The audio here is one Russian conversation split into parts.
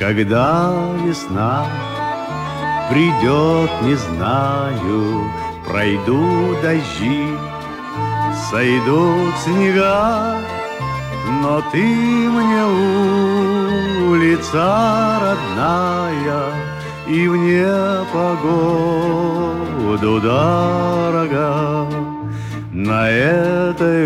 Когда весна придет, не знаю, пройдут дожди, сойдут снега, но ты мне улица родная и в непогоду дорога. На этой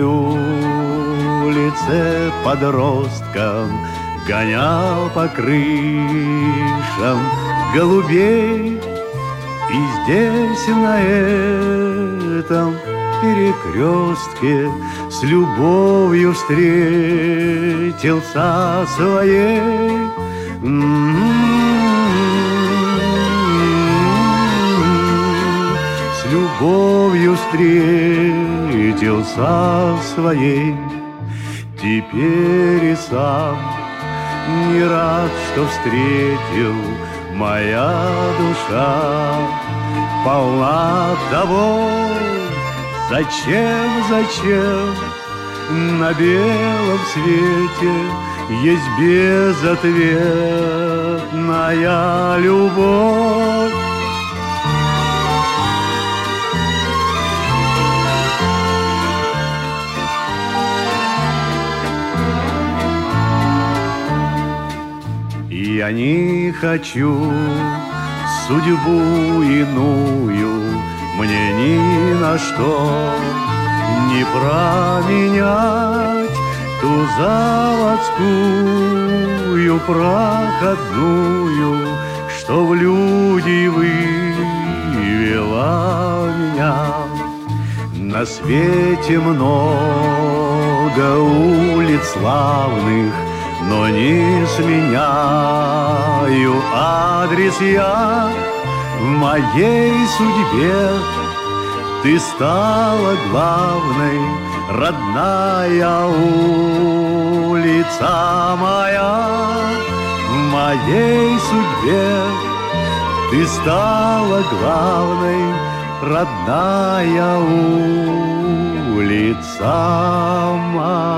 улице подростком гонял по крышам голубей. И здесь, на этом перекрестке, с любовью встретился своей. С любовью встретился своей. Теперь и сам не рад, что встретил. Моя душа полна того. Зачем на белом свете есть безответная любовь? Я не хочу судьбу иную мне ни на что не променять, ту заводскую проходную, что в люди вывела меня. На свете много улиц славных, но не сменяю адрес я. В моей судьбе ты стала главной, родная улица моя. В моей судьбе ты стала главной, родная улица моя.